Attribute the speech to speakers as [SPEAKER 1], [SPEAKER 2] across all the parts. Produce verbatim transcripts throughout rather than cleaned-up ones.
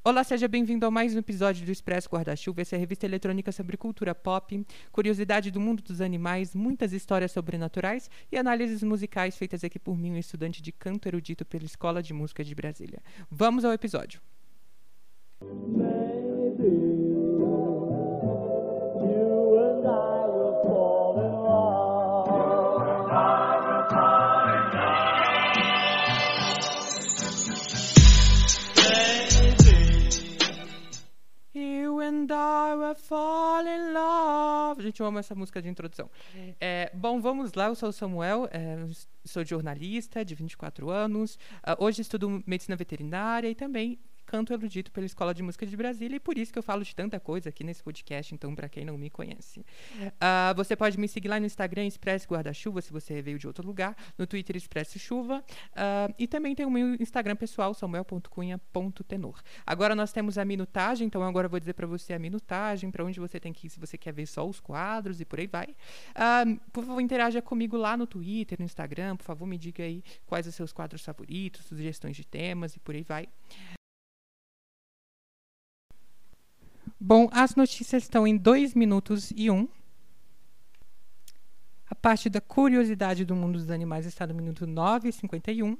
[SPEAKER 1] Olá, seja bem-vindo a mais um episódio do Expresso Guarda-Chuva. Essa é a revista eletrônica sobre cultura pop, curiosidade do mundo dos animais, muitas histórias sobrenaturais e análises musicais feitas aqui por mim, um estudante de canto erudito pela Escola de Música de Brasília. Vamos ao episódio. You and I will fall in love. Gente, eu amo essa música de introdução. É, bom, vamos lá. Eu sou o Samuel, é, sou jornalista de vinte e quatro anos. Uh, hoje estudo medicina veterinária e também canto erudito pela Escola de Música de Brasília, e por isso que eu falo de tanta coisa aqui nesse podcast, então, para quem não me conhece. Uh, você pode me seguir lá no Instagram, Expresso Guarda-Chuva, se você veio de outro lugar, no Twitter, Expresso Chuva, uh, e também tem o meu Instagram pessoal, samuel ponto cunha ponto tenor. Agora nós temos a minutagem, então agora eu vou dizer para você a minutagem, para onde você tem que ir, se você quer ver só os quadros, e por aí vai. Uh, por favor, interaja comigo lá no Twitter, no Instagram, por favor, me diga aí quais os seus quadros favoritos, sugestões de temas, e por aí vai. Bom, as notícias estão em dois minutos e um. A parte da curiosidade do mundo dos animais está no minuto nove e cinquenta e um.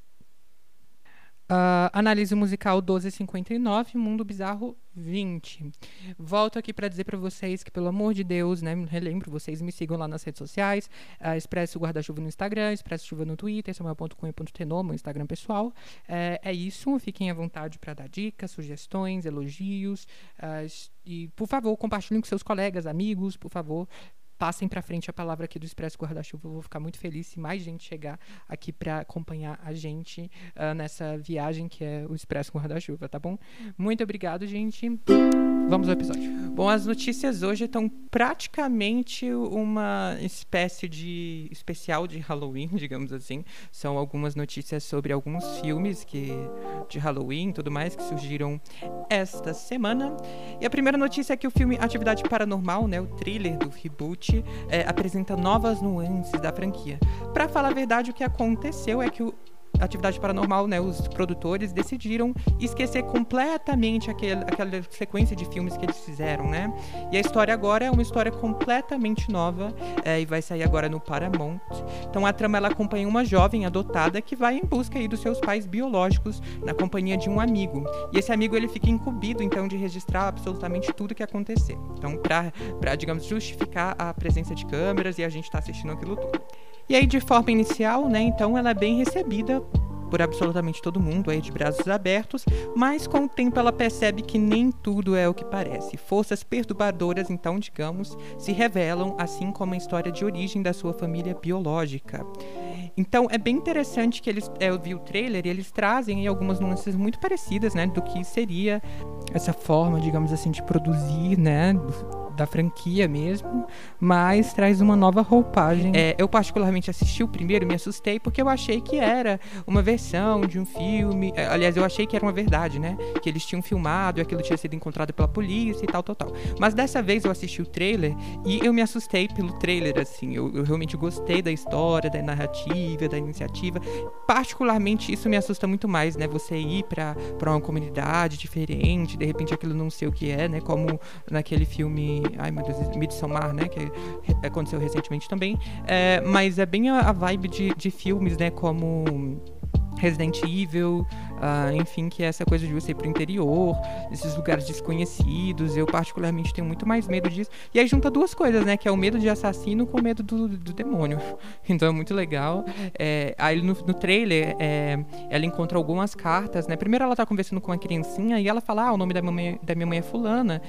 [SPEAKER 1] Uh, análise musical doze e cinquenta e nove, Mundo Bizarro vinte. Volto aqui para dizer para vocês que, pelo amor de Deus, né, relembro, vocês me sigam lá nas redes sociais, uh, Expresso Guarda-Chuva no Instagram, Expresso Chuva no Twitter, samuel ponto cunha ponto tenor, meu Instagram pessoal. É, é isso, fiquem à vontade para dar dicas, sugestões, elogios, uh, e, por favor, compartilhem com seus colegas, amigos, por favor. Passem para frente a palavra aqui do Expresso Guarda-Chuva. Eu vou ficar muito feliz se mais gente chegar aqui para acompanhar a gente uh, nessa viagem que é o Expresso Guarda-Chuva, tá bom? Muito obrigado, gente. Vamos ao episódio. Bom, as notícias hoje estão praticamente uma espécie de especial de Halloween, digamos assim. São algumas notícias sobre alguns filmes que, de Halloween e tudo mais que surgiram esta semana. E a primeira notícia é que o filme Atividade Paranormal, né, o thriller do reboot, É, apresenta novas nuances da franquia. Pra falar a verdade, o que aconteceu é que o Atividade Paranormal, né, os produtores decidiram esquecer completamente aquele, aquela sequência de filmes que eles fizeram, né? E a história agora é uma história completamente nova, é, e vai sair agora no Paramount. Então a trama, ela acompanha uma jovem adotada que vai em busca aí dos seus pais biológicos na companhia de um amigo. E esse amigo, ele fica incumbido, então, de registrar absolutamente tudo que acontecer. Então, pra, pra, digamos, justificar a presença de câmeras e a gente tá assistindo aquilo tudo. E aí, de forma inicial, né, então ela é bem recebida por absolutamente todo mundo, aí de braços abertos, mas com o tempo ela percebe que nem tudo é o que parece. Forças perturbadoras, então, digamos, se revelam, assim como a história de origem da sua família biológica. Então, é bem interessante que eles, eu vi o trailer e eles trazem aí algumas nuances muito parecidas, né, do que seria essa forma, digamos assim, de produzir, né, da franquia mesmo, mas traz uma nova roupagem. É, eu particularmente assisti o primeiro e me assustei porque eu achei que era uma versão de um filme, aliás, eu achei que era uma verdade, né, que eles tinham filmado e aquilo tinha sido encontrado pela polícia e tal, tal, tal. Mas dessa vez eu assisti o trailer e eu me assustei pelo trailer, assim, eu, eu realmente gostei da história, da narrativa, da iniciativa. Particularmente isso me assusta muito mais, né, você ir pra, pra uma comunidade diferente, de repente aquilo não sei o que é, né, como naquele filme, ai meu Deus, Midsommar, né, que aconteceu recentemente também, é, mas é bem a, a vibe de, de filmes, né, como Resident Evil, uh, enfim, que é essa coisa de você ir pro interior, esses lugares desconhecidos. Eu particularmente tenho muito mais medo disso. E aí junta duas coisas, né, que é o medo de assassino com o medo do, do demônio. Então é muito legal. É, aí no, no trailer, é, ela encontra algumas cartas, né. Primeiro ela tá conversando com uma criancinha e ela fala, ah, o nome da minha mãe, da minha mãe é fulana,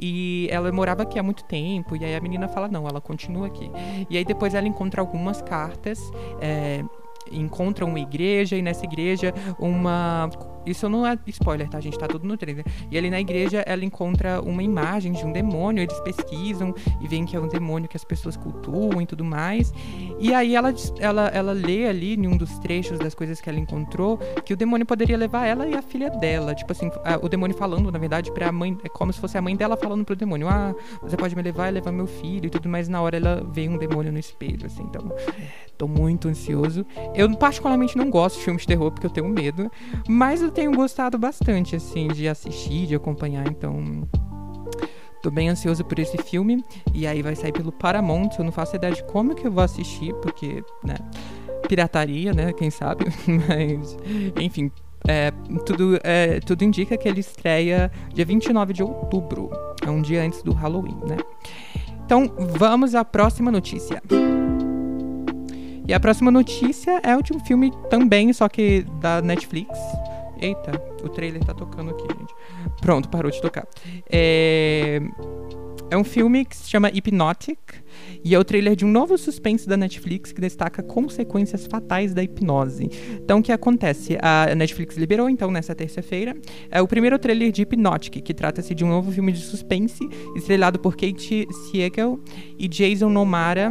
[SPEAKER 1] e ela morava aqui há muito tempo. E aí a menina fala, não, ela continua aqui. E aí depois ela encontra algumas cartas, é, encontra uma igreja, e nessa igreja uma... Isso não é spoiler, tá, gente? Tá tudo no trailer. E ali na igreja ela encontra uma imagem de um demônio, eles pesquisam e veem que é um demônio que as pessoas cultuam e tudo mais. E aí ela, ela, ela lê ali, em um dos trechos das coisas que ela encontrou, que o demônio poderia levar ela e a filha dela. Tipo assim, a, o demônio falando, na verdade, pra mãe, é como se fosse a mãe dela falando pro demônio, ah, você pode me levar e levar meu filho e tudo mais. Na hora ela vê um demônio no espelho, assim, então... Tô muito ansioso. Eu particularmente não gosto de filmes de terror porque eu tenho medo, mas tenho gostado bastante, assim, de assistir, de acompanhar, então... Tô bem ansioso por esse filme. E aí vai sair pelo Paramount. Eu não faço ideia de como que eu vou assistir, porque, né, pirataria, né, quem sabe. Mas, enfim, é, tudo, é, tudo indica que ele estreia dia vinte e nove de outubro. É um dia antes do Halloween, né? Então, vamos à próxima notícia. E a próxima notícia é de um filme também, só que da Netflix. Eita, o trailer tá tocando aqui, gente. Pronto, parou de tocar. É... é um filme que se chama Hypnotic. E é o trailer de um novo suspense da Netflix que destaca consequências fatais da hipnose. Então, o que acontece? A Netflix liberou, então, nessa terça-feira, é o primeiro trailer de Hypnotic, que trata-se de um novo filme de suspense, estrelado por Kate Siegel e Jason Momoa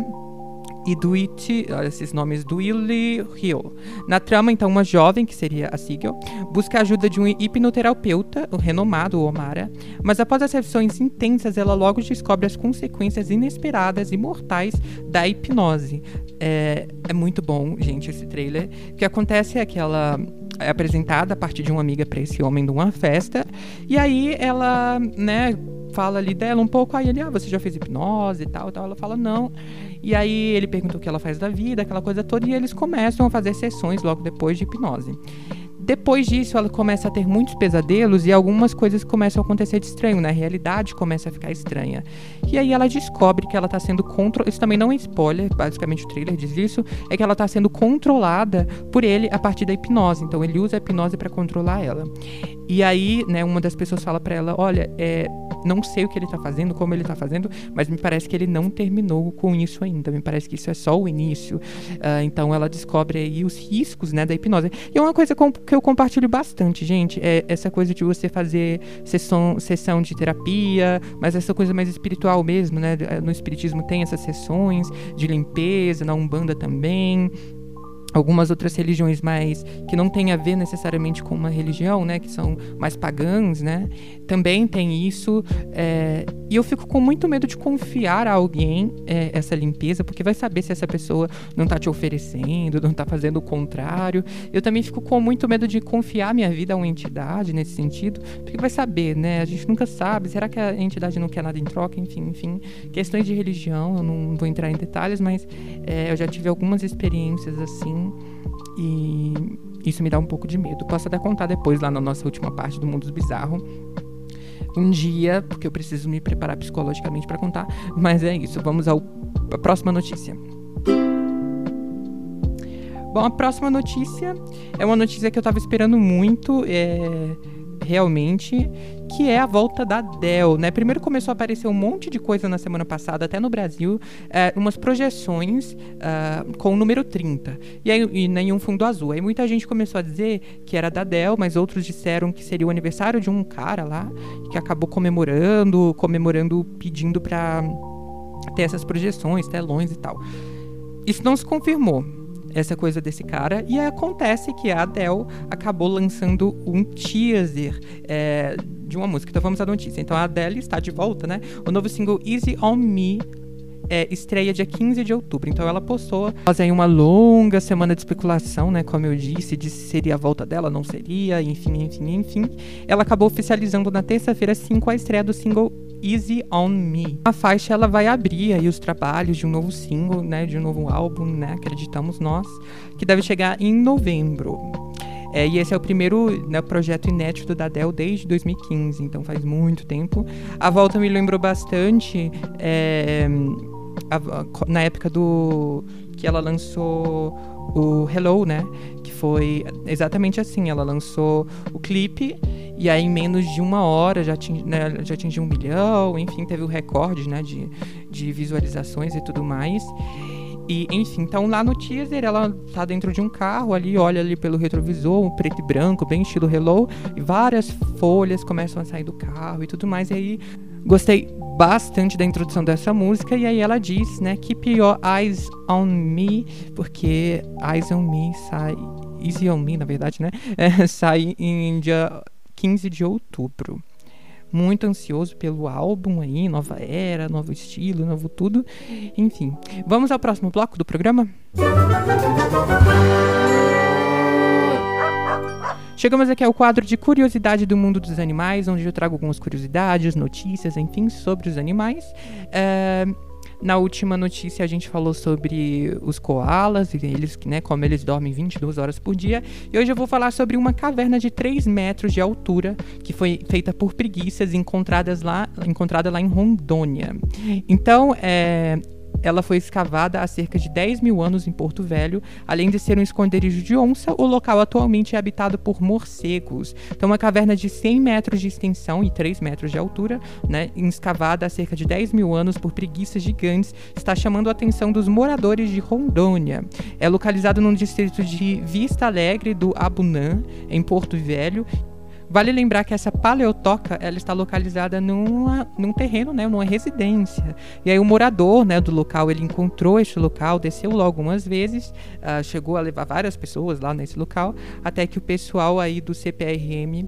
[SPEAKER 1] e Dwight, esses nomes, Willie Hill. Na trama, então, uma jovem, que seria a Siegel, busca a ajuda de um hipnoterapeuta, o renomado Omara, mas após as sessões intensas, ela logo descobre as consequências inesperadas e mortais da hipnose. É, é muito bom, gente, esse trailer. O que acontece é que ela é apresentada a partir de uma amiga para esse homem numa festa, e aí ela, né, fala ali dela um pouco, aí ele, ah, você já fez hipnose e tal, e tal. Ela fala, não. E aí ele pergunta o que ela faz da vida, aquela coisa toda, e eles começam a fazer sessões logo depois de hipnose. Depois disso, ela começa a ter muitos pesadelos e algumas coisas começam a acontecer de estranho, né? A realidade começa a ficar estranha. E aí ela descobre que ela tá sendo controlada. Isso também não é spoiler, basicamente o trailer diz isso. É que ela tá sendo controlada por ele a partir da hipnose. Então ele usa a hipnose pra controlar ela. E aí, né, uma das pessoas fala pra ela, olha, é... não sei o que ele tá fazendo, como ele tá fazendo, mas me parece que ele não terminou com isso ainda. Me parece que isso é só o início. Uh, então ela descobre aí os riscos, né, da hipnose. E é uma coisa com, que eu compartilho bastante, gente. É essa coisa de você fazer sessão, sessão de terapia, mas essa coisa mais espiritual mesmo, né? No espiritismo tem essas sessões de limpeza, na Umbanda também. Algumas outras religiões mais que não tem a ver necessariamente com uma religião, né, que são mais pagãs, né, também tem isso, é, e eu fico com muito medo de confiar a alguém é, essa limpeza, porque vai saber se essa pessoa não tá te oferecendo, não tá fazendo o contrário. Eu também fico com muito medo de confiar minha vida a uma entidade nesse sentido, porque vai saber, né, a gente nunca sabe, será que a entidade não quer nada em troca, enfim, enfim, questões de religião, eu não vou entrar em detalhes, mas é, eu já tive algumas experiências assim, e isso me dá um pouco de medo. Posso até contar depois lá na nossa última parte do Mundos Bizarro um dia, porque eu preciso me preparar psicologicamente para contar, mas é isso, vamos ao, à próxima notícia. Bom, a próxima notícia é uma notícia que eu tava esperando muito, é... realmente, que é a volta da Adele, né? Primeiro começou a aparecer um monte de coisa na semana passada, até no Brasil, é, umas projeções uh, com o número trinta, e, aí, e nenhum fundo azul. Aí muita gente começou a dizer que era da Adele, mas outros disseram que seria o aniversário de um cara lá, que acabou comemorando, comemorando, pedindo pra ter essas projeções, telões e tal. Isso não se confirmou, essa coisa desse cara, e acontece que a Adele acabou lançando um teaser é, de uma música. Então vamos à notícia. Então a Adele está de volta, né? O novo single Easy On Me é, estreia dia quinze de outubro. Então ela postou após aí uma longa semana de especulação, né? Como eu disse, disse se seria a volta dela, não seria, enfim, enfim, enfim. Ela acabou oficializando na terça-feira cinco a estreia do single Easy On Me. A faixa ela vai abrir aí os trabalhos de um novo single, né, de um novo álbum, né, acreditamos nós, que deve chegar em novembro. É, e esse é o primeiro, né, projeto inédito da Adele desde dois mil e quinze, então faz muito tempo. A volta me lembrou bastante é, a, a, na época do que ela lançou o Hello, né, que foi exatamente assim, ela lançou o clipe. E aí, em menos de uma hora, já atingiu, né, já atingiu um milhão, enfim, teve o recorde, né, de, de visualizações e tudo mais. E, enfim, então lá no teaser, ela tá dentro de um carro ali, olha ali pelo retrovisor, um preto e branco, bem estilo Hello, e várias folhas começam a sair do carro e tudo mais. E aí, gostei bastante da introdução dessa música, e aí ela diz, né, Keep Your Eyes On Me, porque Eyes On Me sai, Easy On Me, na verdade, né, é, sai em dia quinze de outubro. Muito ansioso pelo álbum aí, nova era, novo estilo, novo tudo. Enfim, vamos ao próximo bloco do programa? Chegamos aqui ao quadro de curiosidade do mundo dos animais, onde eu trago algumas curiosidades, notícias, enfim, sobre os animais. É, na última notícia a gente falou sobre os koalas, e eles, né, como eles dormem vinte e duas horas por dia. E hoje eu vou falar sobre uma caverna de três metros de altura, que foi feita por preguiças encontradas lá, encontrada lá em Rondônia. Então, é... ela foi escavada há cerca de dez mil anos em Porto Velho. Além de ser um esconderijo de onça, o local atualmente é habitado por morcegos. Então, uma caverna de cem metros de extensão e três metros de altura, né, escavada há cerca de dez mil anos por preguiças gigantes, está chamando a atenção dos moradores de Rondônia. É localizado no distrito de Vista Alegre do Abunã, em Porto Velho. Vale lembrar que essa paleotoca, ela está localizada numa, num terreno, né, numa residência. E aí o morador, né, do local, ele encontrou este local, desceu lá algumas vezes, uh, chegou a levar várias pessoas lá nesse local, até que o pessoal aí do C P R M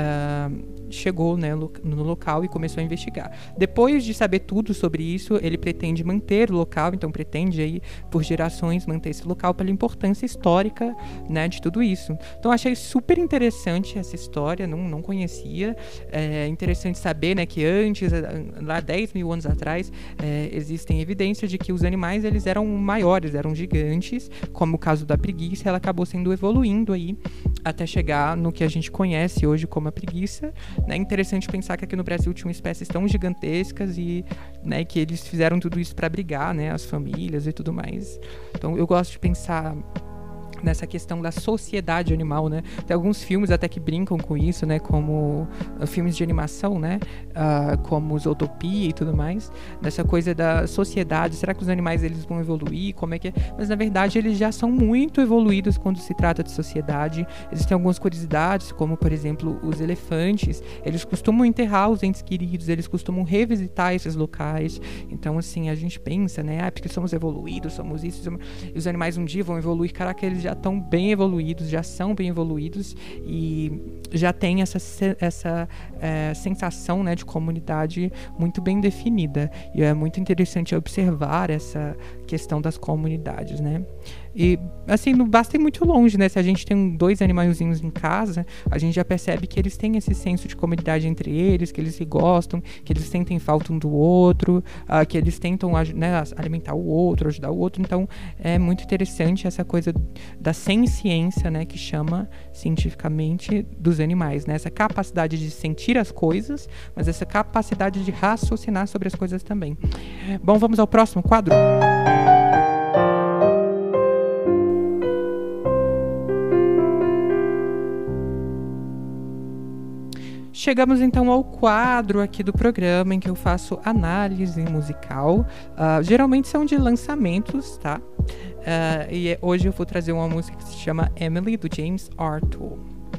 [SPEAKER 1] uh, chegou, né, no local e começou a investigar. Depois de saber tudo sobre isso, ele pretende manter o local, então pretende aí, por gerações, manter esse local pela importância histórica, né, de tudo isso. Então achei super interessante essa história, não, não conhecia. É interessante saber, né, que antes, lá dez mil anos atrás, é, existem evidências de que os animais, eles eram maiores, eram gigantes, como o caso da preguiça. Ela acabou sendo evoluindo aí até chegar no que a gente conhece hoje como a preguiça. É interessante pensar que aqui no Brasil tinham espécies tão gigantescas e, né, que eles fizeram tudo isso para abrigar, né, as famílias e tudo mais. Então eu gosto de pensar nessa questão da sociedade animal, né? Tem alguns filmes até que brincam com isso, né? Como uh, filmes de animação, né? Uh, como Zootopia e tudo mais. Dessa coisa da sociedade. Será que os animais, eles vão evoluir? Como é que é? Mas, na verdade, eles já são muito evoluídos quando se trata de sociedade. Existem algumas curiosidades, como, por exemplo, os elefantes. Eles costumam enterrar os entes queridos. Eles costumam revisitar esses locais. Então, assim, a gente pensa, né? Ah, porque somos evoluídos, somos isso. Somos... E os animais um dia vão evoluir. Caraca, eles já já estão bem evoluídos, já são bem evoluídos e já tem essa, essa é, sensação, né, de comunidade muito bem definida. E é muito interessante observar essa questão das comunidades, né? E, assim, não basta ir muito longe, né? Se a gente tem dois animaizinhos em casa, a gente já percebe que eles têm esse senso de comunidade entre eles, que eles se gostam, que eles sentem falta um do outro, uh, que eles tentam, né, alimentar o outro, ajudar o outro. Então, é muito interessante essa coisa da senciência, né, que chama cientificamente dos animais, né? Essa capacidade de sentir as coisas, mas essa capacidade de raciocinar sobre as coisas também. Bom, vamos ao próximo quadro? Chegamos então ao quadro aqui do programa em que eu faço análise musical. Uh, geralmente são de lançamentos, tá? Uh, e hoje eu vou trazer uma música que se chama Emily, do James Arthur.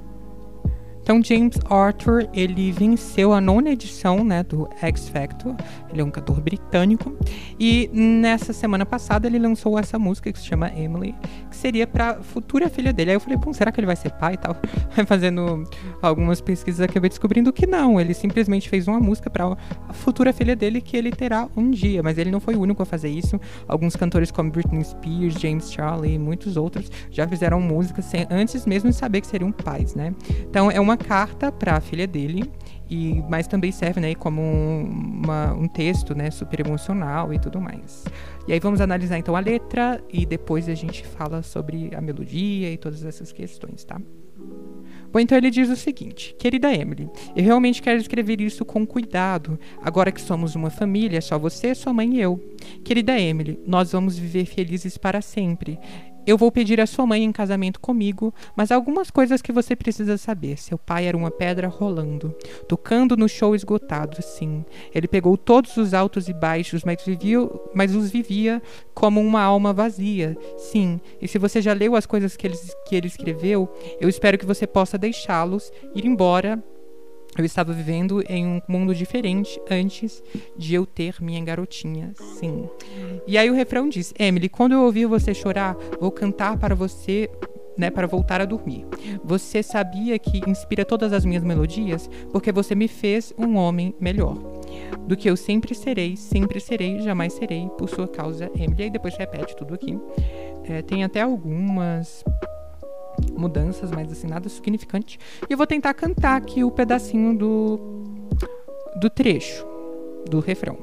[SPEAKER 1] Então, James Arthur, ele venceu a nona edição, né, do X Factor. Ele é um cantor britânico. E nessa semana passada ele lançou essa música que se chama Emily, que seria pra futura filha dele. Aí eu falei, bom, será que ele vai ser pai e tal? Fazendo algumas pesquisas, acabei descobrindo que não. Ele simplesmente fez uma música pra a futura filha dele que ele terá um dia. Mas ele não foi o único a fazer isso. Alguns cantores como Britney Spears, James Charlie e muitos outros já fizeram músicas sem, antes mesmo de saber que seriam pais, né? Então é uma carta para a filha dele, e, mas também serve, né, como um, uma, um texto, né, super emocional e tudo mais. E aí vamos analisar então a letra e depois a gente fala sobre a melodia e todas essas questões, tá? Bom, então ele diz o seguinte: querida Emily, eu realmente quero escrever isso com cuidado, agora que somos uma família, só você, sua mãe e eu. Querida Emily, nós vamos viver felizes para sempre. Eu vou pedir a sua mãe em casamento comigo, mas algumas coisas que você precisa saber. Seu pai era uma pedra rolando, tocando no show esgotado, sim. Ele pegou todos os altos e baixos, mas, vivia, mas os vivia como uma alma vazia, sim. E se você já leu as coisas que ele, que ele escreveu, eu espero que você possa deixá-los ir embora. Eu estava vivendo em um mundo diferente antes de eu ter minha garotinha, sim. E aí o refrão diz: Emily, quando eu ouvir você chorar, vou cantar para você, né, para voltar a dormir. Você sabia que inspira todas as minhas melodias? Porque você me fez um homem melhor. Do que eu sempre serei, sempre serei, jamais serei, por sua causa, Emily. E aí depois repete tudo aqui. É, tem até algumas... mudanças, mas assim, nada significante. E eu vou tentar cantar aqui o pedacinho do, do trecho, do refrão.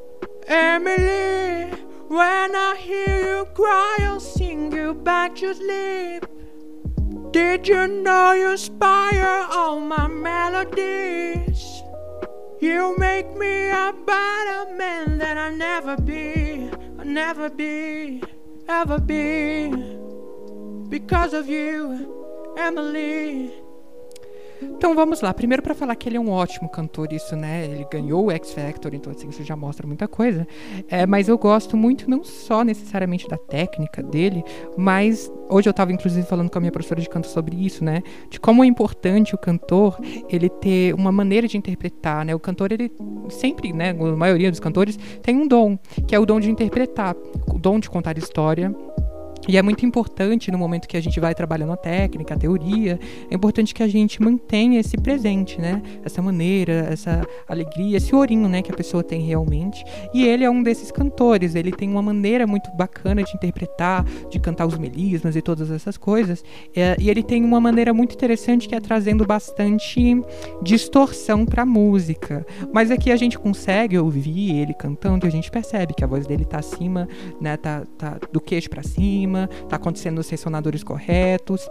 [SPEAKER 1] Emily, when I hear you cry, I'll sing you back to sleep. Did you know you inspire all my melodies? You make me a better man than I'll never be, I'll never be, ever be. Because of you, Emily. Então vamos lá, primeiro para falar que ele é um ótimo cantor, isso, né, ele ganhou o X Factor, então assim, isso já mostra muita coisa, é, mas eu gosto muito não só necessariamente da técnica dele, mas hoje eu estava inclusive falando com a minha professora de canto sobre isso, né, de como é importante o cantor, ele ter uma maneira de interpretar, né, o cantor, ele sempre, né, a maioria dos cantores tem um dom, que é o dom de interpretar, o dom de contar história. E é muito importante no momento que a gente vai trabalhando a técnica, a teoria, é importante que a gente mantenha esse presente, né? Essa maneira, essa alegria, esse ourinho, né, que a pessoa tem realmente. E ele é um desses cantores, ele tem uma maneira muito bacana de interpretar, de cantar os melismas e todas essas coisas. É, e ele tem uma maneira muito interessante que é trazendo bastante distorção pra música. Mas aqui a gente consegue ouvir ele cantando e a gente percebe que a voz dele tá acima, né, tá, tá do queixo pra cima, tá acontecendo nos ressonadores corretos,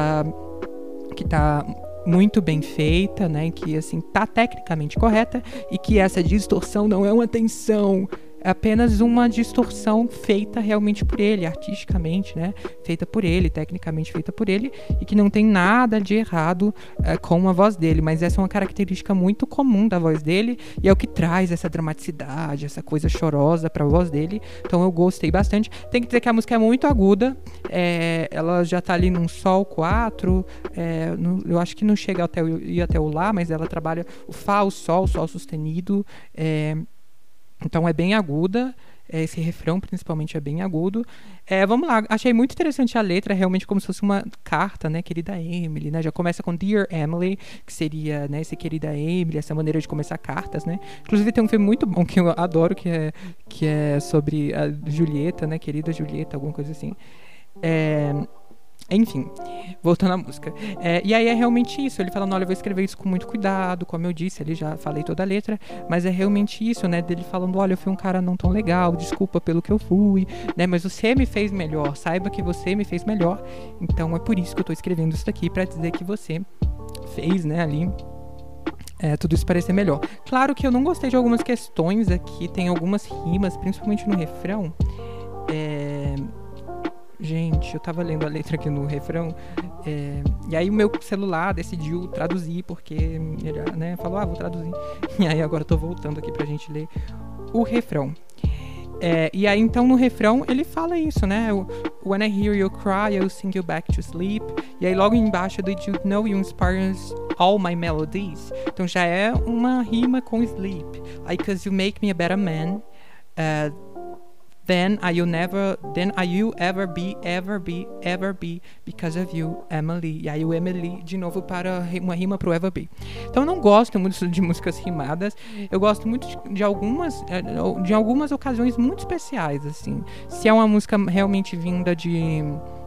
[SPEAKER 1] uh, que tá muito bem feita, né, que assim tá tecnicamente correta e que essa distorção não é uma tensão, é apenas uma distorção feita realmente por ele, artisticamente, né, feita por ele, tecnicamente feita por ele, e que não tem nada de errado uh, com a voz dele, mas essa é uma característica muito comum da voz dele, e é o que traz essa dramaticidade, essa coisa chorosa pra voz dele, então eu gostei bastante. Tem que dizer que a música é muito aguda, é, ela já tá ali num sol quatro, é, no, eu acho que não chega até o, ir até o lá, mas ela trabalha o Fá, o Sol, o Sol sustenido, é, então é bem aguda, esse refrão principalmente é bem agudo. É, vamos lá, achei muito interessante a letra, realmente como se fosse uma carta, né, querida Emily, né, já começa com Dear Emily, que seria, né, esse querida Emily, essa maneira de começar cartas, né. Inclusive tem um filme muito bom que eu adoro, que é, que é sobre a Julieta, né, querida Julieta, alguma coisa assim. É... Enfim, voltando à música. É, e aí é realmente isso, ele falando, olha, eu vou escrever isso com muito cuidado, como eu disse, ali já falei toda a letra, mas é realmente isso, né, dele falando, olha, eu fui um cara não tão legal, desculpa pelo que eu fui, né, mas você me fez melhor, saiba que você me fez melhor, então é por isso que eu tô escrevendo isso daqui, pra dizer que você fez, né, ali... É, tudo isso parecer melhor. Claro que eu não gostei de algumas questões aqui, tem algumas rimas, principalmente no refrão, é... Gente, eu tava lendo a letra aqui no refrão, é, e aí o meu celular decidiu traduzir, porque ele, né, falou, ah, vou traduzir. E aí agora eu tô voltando aqui pra gente ler o refrão. É, e aí então no refrão ele fala isso, né? When I hear you cry, I'll sing you back to sleep. E aí logo embaixo, Did you know you inspire all my melodies? Então já é uma rima com sleep. Aí, cause you make me a better man. Uh, Then I will never, then I will ever be, ever be, ever be, because of you, Emily. E aí o Emily, de novo, para uma rima pro ever be. Então eu não gosto muito de músicas rimadas. Eu gosto muito de, de algumas, de algumas ocasiões muito especiais, assim. Se é uma música realmente vinda de...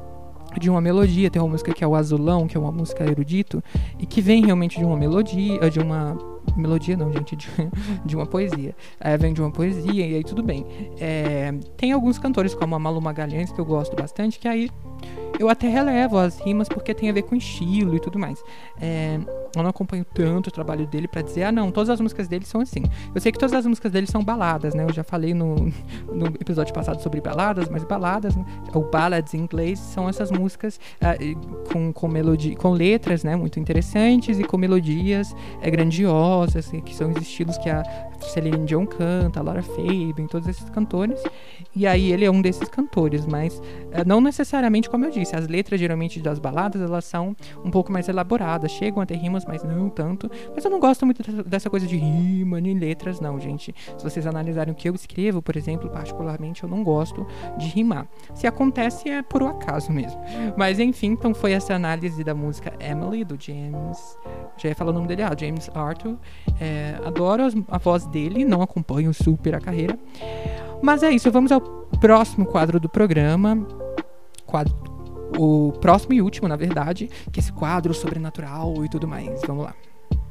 [SPEAKER 1] de uma melodia, tem uma música que é o Azulão, que é uma música erudito, e que vem realmente de uma melodia, de uma... melodia não, gente, de, de uma poesia. É, vem de uma poesia, e aí tudo bem. É, tem alguns cantores, como a Malu Magalhães, que eu gosto bastante, que aí eu até relevo as rimas, porque tem a ver com estilo e tudo mais. É, eu não acompanho tanto o trabalho dele pra dizer, ah não, todas as músicas dele são assim. Eu sei que todas as músicas dele são baladas, né? Eu já falei no, no episódio passado sobre baladas, mas baladas, né? Ou ballads em inglês, são essas músicas ah, com, com, melodia, com letras, né, muito interessantes e com melodias é, grandiosas, que são os estilos que a Celine Dion canta, a Lara Fabian, todos esses cantores. E aí ele é um desses cantores, mas ah, não necessariamente, como eu disse, as letras geralmente das baladas, elas são um pouco mais elaboradas, chegam a ter rimas, mas não tanto. Mas eu não gosto muito dessa coisa de rima nem letras, não, gente. Se vocês analisarem o que eu escrevo, por exemplo, particularmente, eu não gosto de rimar. Se acontece, é por um acaso mesmo. Mas enfim, então foi essa análise da música Emily, do James... Já ia falar o nome dele, ah, James Arthur. É, adoro a voz dele, não acompanho super a carreira. Mas é isso, vamos ao próximo quadro do programa. Quadro o próximo e último, na verdade, que é esse quadro sobrenatural e tudo mais. Vamos lá.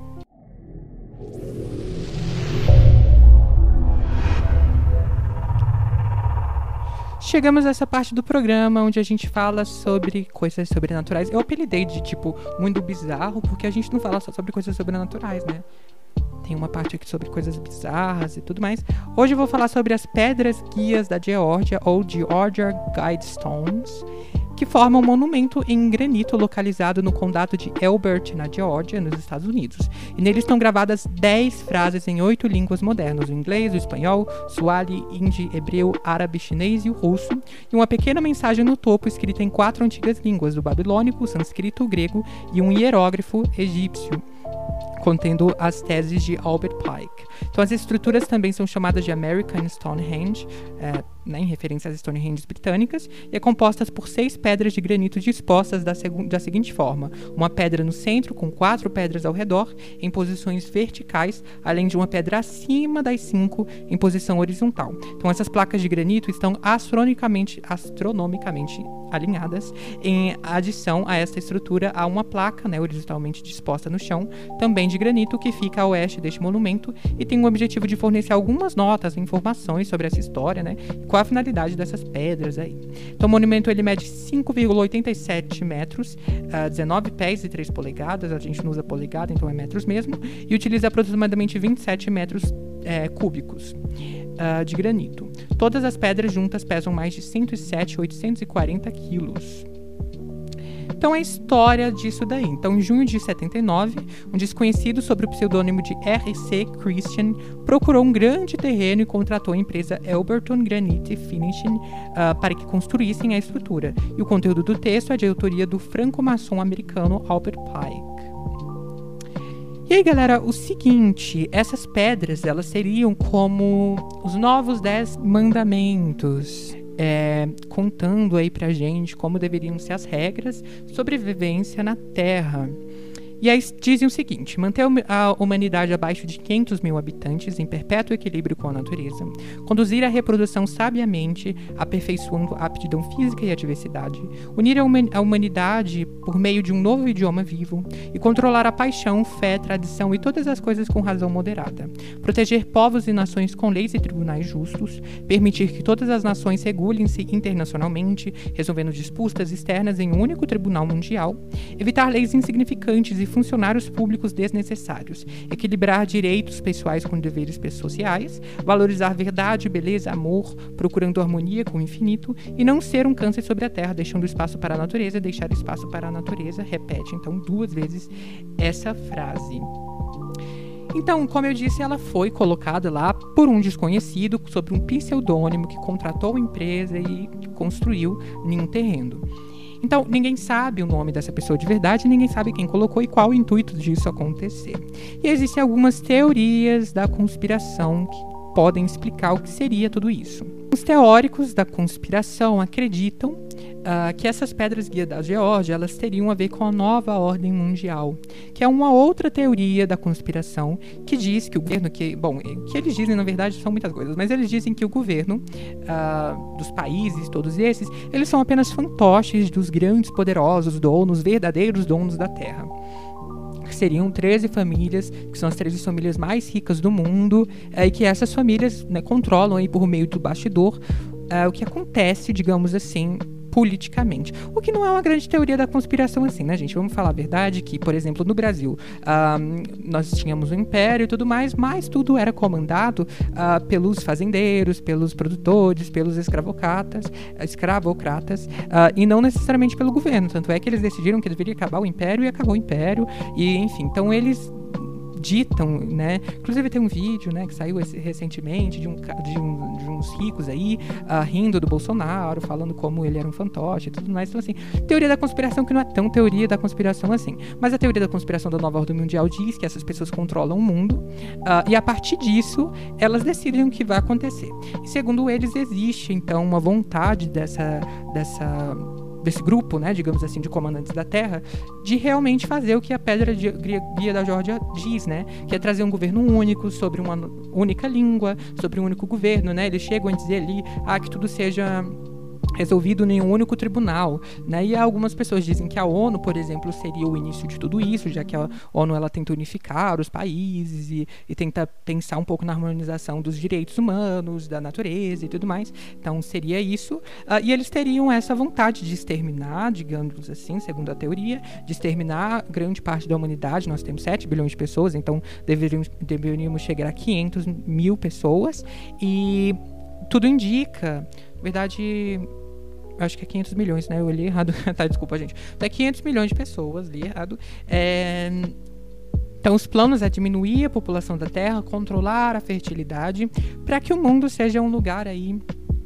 [SPEAKER 1] Chegamos a essa parte do programa onde a gente fala sobre coisas sobrenaturais. Eu apelidei de, tipo, mundo bizarro, porque a gente não fala só sobre coisas sobrenaturais, né? Tem uma parte aqui sobre coisas bizarras e tudo mais. Hoje eu vou falar sobre as pedras guias da Geórgia, ou Georgia Guidestones, que formam um monumento em granito localizado no condado de Elbert, na Geórgia, nos Estados Unidos. E nele estão gravadas dez frases em oito línguas modernas: o inglês, o espanhol, suali, hindi, hebreu, árabe, chinês e o russo, e uma pequena mensagem no topo escrita em quatro antigas línguas: o babilônico, o sânscrito, o grego e um hierógrafo egípcio, contendo as teses de Albert Pike. Então, as estruturas também são chamadas de American Stonehenge, é, né, em referência às Stonehenges britânicas, e é composta por seis pedras de granito dispostas da, da seguinte forma: uma pedra no centro, com quatro pedras ao redor, em posições verticais, além de uma pedra acima das cinco, em posição horizontal. Então, essas placas de granito estão astronomicamente, astronomicamente alinhadas, em adição a esta estrutura há uma placa, né, horizontalmente disposta no chão, também de granito, que fica a oeste deste monumento e tem o objetivo de fornecer algumas notas e informações sobre essa história, né, e qual a finalidade dessas pedras aí. Então, o monumento ele mede cinco vírgula oitenta e sete metros, uh, dezenove pés e três polegadas, a gente não usa polegada, então é metros mesmo, e utiliza aproximadamente vinte e sete metros é, cúbicos uh, de granito. Todas as pedras juntas pesam mais de cento e sete mil oitocentos e quarenta quilos. Então, é a história disso daí. Então, em junho de setenta e nove, um desconhecido sob o pseudônimo de R C Christian procurou um grande terreno e contratou a empresa Elberton Granite Finishing uh, para que construíssem a estrutura. E o conteúdo do texto é de autoria do franco-maçom americano Albert Pike. E aí, galera, o seguinte, essas pedras, elas seriam como os novos dez mandamentos, é, contando aí pra gente como deveriam ser as regras de sobrevivência na Terra. E aí dizem o seguinte: manter a humanidade abaixo de quinhentos mil habitantes em perpétuo equilíbrio com a natureza, conduzir a reprodução sabiamente, aperfeiçoando a aptidão física e a diversidade, unir a humanidade por meio de um novo idioma vivo e controlar a paixão, fé, tradição e todas as coisas com razão moderada, proteger povos e nações com leis e tribunais justos, permitir que todas as nações regulem-se internacionalmente, resolvendo disputas externas em um único tribunal mundial, evitar leis insignificantes e funcionários públicos desnecessários, equilibrar direitos pessoais com deveres sociais, valorizar verdade, beleza, amor, procurando harmonia com o infinito e não ser um câncer sobre a terra, deixando espaço para a natureza, deixar espaço para a natureza. Repete, então, duas vezes essa frase. Então, como eu disse, ela foi colocada lá por um desconhecido sob um pseudônimo que contratou a empresa e construiu em um terreno. Então, ninguém sabe o nome dessa pessoa de verdade, ninguém sabe quem colocou e qual o intuito disso acontecer. E existem algumas teorias da conspiração que podem explicar o que seria tudo isso. Os teóricos da conspiração acreditam uh, que essas pedras guia da Geórgia, elas teriam a ver com a nova ordem mundial, que é uma outra teoria da conspiração que diz que o governo, que, bom, que eles dizem na verdade são muitas coisas, mas eles dizem que o governo uh, dos países, todos esses, eles são apenas fantoches dos grandes poderosos donos, verdadeiros donos da Terra. Que seriam treze famílias, que são as treze famílias mais ricas do mundo, é, e que essas famílias, né, controlam aí por meio do bastidor é, o que acontece, digamos assim, politicamente. O que não é uma grande teoria da conspiração assim, né, gente? Vamos falar a verdade que, por exemplo, no Brasil, um, nós tínhamos um império e tudo mais, mas tudo era comandado uh, pelos fazendeiros, pelos produtores, pelos escravocratas, escravocratas uh, e não necessariamente pelo governo. Tanto é que eles decidiram que deveria acabar o império e acabou o império. E, enfim, então eles ditam, né? Inclusive tem um vídeo, né, que saiu esse, recentemente de, um, de, um, de uns ricos aí uh, rindo do Bolsonaro, falando como ele era um fantoche e tudo mais. Então, assim, teoria da conspiração que não é tão teoria da conspiração assim. Mas a teoria da conspiração da nova ordem mundial diz que essas pessoas controlam o mundo uh, e a partir disso elas decidem o que vai acontecer. E segundo eles, existe então uma vontade dessa dessa desse grupo, né, digamos assim, de comandantes da Terra, de realmente fazer o que a pedra de guia da Geórgia diz, né, que é trazer um governo único, sobre uma única língua, sobre um único governo, né, eles chegam a dizer ali, ah, que tudo seja resolvido em um único tribunal, né? E algumas pessoas dizem que a ONU, por exemplo, seria o início de tudo isso, já que a ONU ela tenta unificar os países e, e tenta pensar um pouco na harmonização dos direitos humanos, da natureza e tudo mais. Então seria isso. Uh, e eles teriam essa vontade de exterminar, digamos assim, segundo a teoria, de exterminar grande parte da humanidade. Nós temos sete bilhões de pessoas, então deveríamos, deveríamos chegar a quinhentos mil pessoas. E tudo indica, na verdade, acho que é quinhentos milhões, né? Eu li errado. Tá, desculpa, gente. Então é quinhentos milhões de pessoas, li errado. É... Então, os planos é diminuir a população da Terra, controlar a fertilidade, para que o mundo seja um lugar aí...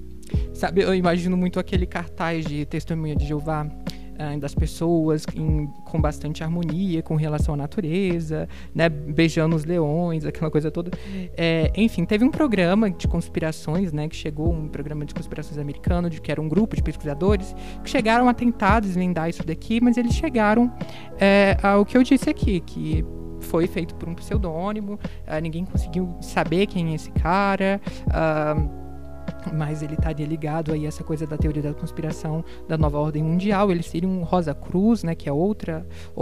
[SPEAKER 1] Sabe, eu imagino muito aquele cartaz de Testemunha de Jeová, uh, das pessoas em, com bastante harmonia com relação à natureza, né? Beijando os leões, aquela coisa toda. É, enfim, teve um programa de conspirações, né? Que chegou, um programa de conspirações americano, de que era um grupo de pesquisadores, que chegaram a tentar desvendar isso daqui, mas eles chegaram é, ao que eu disse aqui, que foi feito por um pseudônimo, uh, ninguém conseguiu saber quem é esse cara, uh, mas ele estaria ligado aí a essa coisa da teoria da conspiração da nova ordem mundial. Eles seriam um Rosa Cruz, né, que é outra,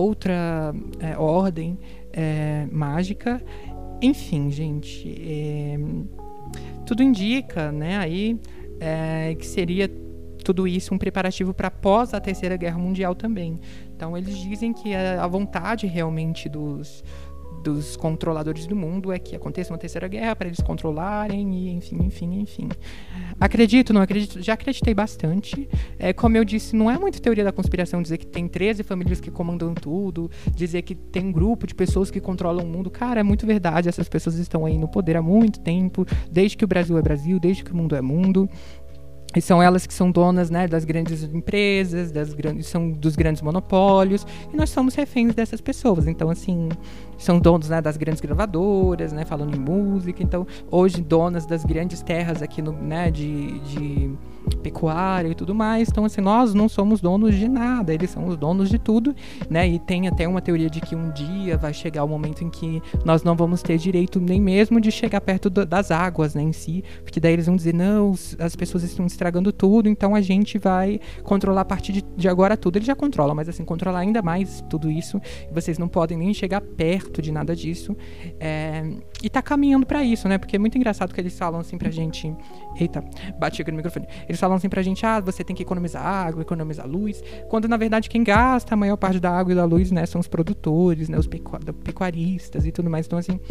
[SPEAKER 1] outra é, ordem é, mágica. Enfim, gente, é, tudo indica, né, aí, é, que seria tudo isso um preparativo para após a Terceira Guerra Mundial também. Então eles dizem que a, a vontade realmente dos, dos controladores do mundo é que aconteça uma Terceira Guerra para eles controlarem e enfim, enfim, enfim. Acredito, não acredito, já acreditei bastante. É, como eu disse, não é muito teoria da conspiração dizer que tem treze famílias que comandam tudo, dizer que tem um grupo de pessoas que controlam o mundo. Cara, é muito verdade, essas pessoas estão aí no poder há muito tempo, desde que o Brasil é Brasil, desde que o mundo é mundo. E são elas que são donas, né, das grandes empresas, das grandes, são dos grandes monopólios, e nós somos reféns dessas pessoas. Então, assim, são donos, né, das grandes gravadoras, né, falando em música. Então, hoje, donas das grandes terras aqui, no, né, de, de pecuária e tudo mais. Então, assim, nós não somos donos de nada, eles são os donos de tudo, né, e tem até uma teoria de que um dia vai chegar o momento em que nós não vamos ter direito nem mesmo de chegar perto do, das águas, né, em si, porque daí eles vão dizer, não, as pessoas estão estragando tudo, então a gente vai controlar a partir de, de agora tudo. Eles já controlam, mas assim, controlar ainda mais tudo isso, e vocês não podem nem chegar perto de nada disso, é, e tá caminhando pra isso, né, porque é muito engraçado que eles falam assim pra gente, eita, bati aqui no microfone, eles falam assim pra gente, ah, você tem que economizar água, economizar luz, quando na verdade quem gasta a maior parte da água e da luz, né, são os produtores, né, os pecu- pecuaristas e tudo mais. Então assim,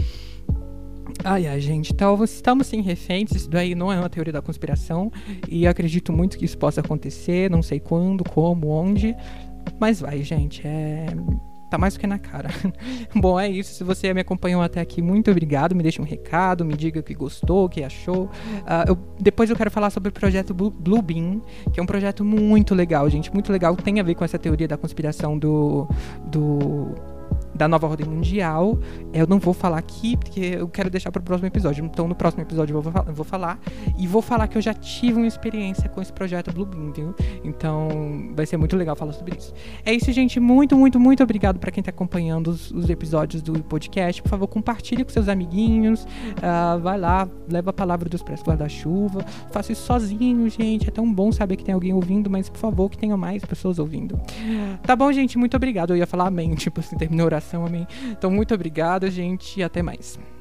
[SPEAKER 1] ai, ai, gente, então estamos sim reféns, isso daí não é uma teoria da conspiração, e acredito muito que isso possa acontecer, não sei quando, como, onde, mas vai, gente, é... tá mais do que na cara. Bom, é isso, se você me acompanhou até aqui, muito obrigado, me deixe um recado, me diga o que gostou, o que achou. Uh, eu, depois eu quero falar sobre o projeto Blue Beam, que é um projeto muito legal, gente, muito legal, tem a ver com essa teoria da conspiração do... do da nova ordem mundial. Eu não vou falar aqui, porque eu quero deixar para o próximo episódio. Então, no próximo episódio eu vou, eu vou falar. E vou falar que eu já tive uma experiência com esse projeto Blue Beam, viu? Então, vai ser muito legal falar sobre isso. É isso, gente. Muito, muito, muito obrigado para quem está acompanhando os, os episódios do podcast. Por favor, compartilhe com seus amiguinhos. Uh, vai lá, leva a palavra do Expresso Guarda-Chuva. Faça isso sozinho, gente. É tão bom saber que tem alguém ouvindo, mas, por favor, que tenha mais pessoas ouvindo. Tá bom, gente? Muito obrigado. Eu ia falar amém, tipo assim, terminou a oração, amém. Então, muito obrigado, gente, e até mais.